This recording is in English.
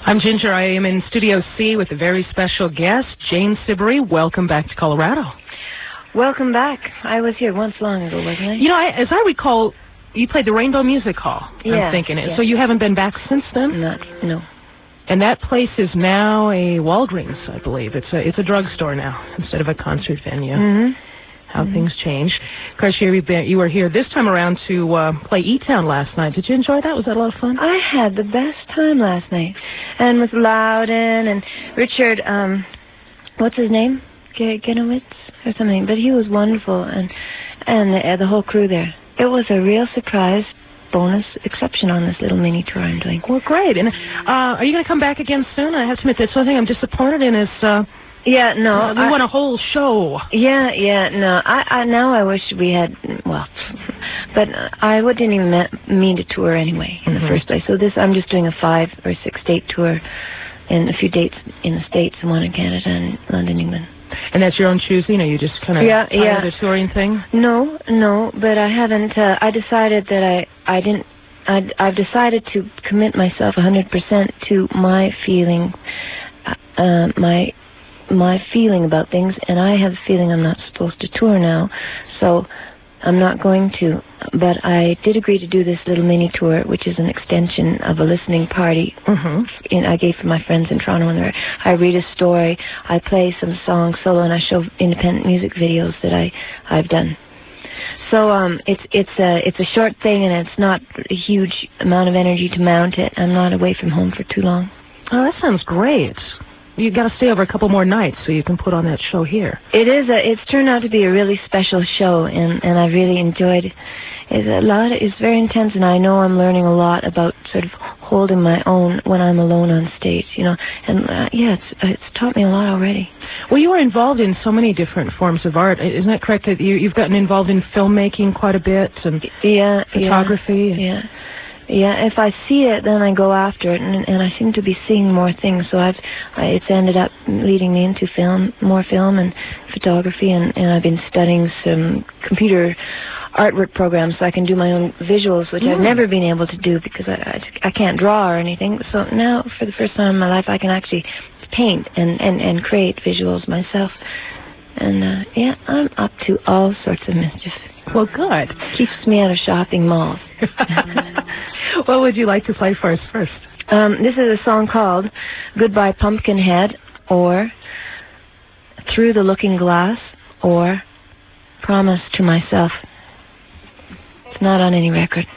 I'm Ginger. I am in Studio C with a very special guest, Jane Siberry. Welcome back to Colorado. Welcome back. I was here once long ago, wasn't I? You know, as I recall, you played the Rainbow Music Hall. Yeah. I'm thinking it. Yeah. So you haven't been back since then? No. And that place is now a Walgreens, I believe. It's a drugstore now instead of a concert venue. Mm-hmm. How things change. Of course, you were here this time around to play E-Town last night. Did you enjoy that? Was that a lot of fun? I had the best time last night. And with Loudon and Richard, what's his name? Genowitz or something. But he was wonderful, and the whole crew there. It was a real surprise bonus exception on this little mini tour I'm doing. Well, great. And are you going to come back again soon? I have to admit, that's one thing I'm disappointed in is... Yeah, no. We want a whole show. Yeah, no. Now I wish we had, well, but I didn't even mean to tour anyway in the first place. So I'm just doing a 5 or 6 date tour and a few dates in the States and one in Canada and London, England. And that's your own choosing, or you just kind of tired of the touring thing? No, but I haven't, I decided that I've decided to commit myself 100% to my feeling, my feeling about things, and I have the feeling I'm not supposed to tour now, so I'm not going to. But I did agree to do this little mini tour, which is an extension of a listening party I gave for my friends in Toronto. And I read a story, I play some songs solo, and I show independent music videos that I've done. So it's a short thing, and it's not a huge amount of energy to mount it. I'm not away from home for too long. Oh, that sounds great. You got to stay over a couple more nights so you can put on that show here. It's turned out to be a really special show, and I really enjoyed it. It's very intense, and I know I'm learning a lot about sort of holding my own when I'm alone on stage, you know. And it's taught me a lot already. Well, you are involved in so many different forms of art. Isn't that correct? That you've gotten involved in filmmaking quite a bit and photography. Yeah, if I see it, then I go after it, and I seem to be seeing more things. So it's ended up leading me into more film and photography, and I've been studying some computer artwork programs so I can do my own visuals, which I've never been able to do because I can't draw or anything. So now, for the first time in my life, I can actually paint and create visuals myself. And I'm up to all sorts of mischief. Well, good. Keeps me out of shopping malls. What would you like to play for us first? This is a song called Goodbye Pumpkinhead, or Through the Looking Glass, or Promise to Myself. It's not on any record.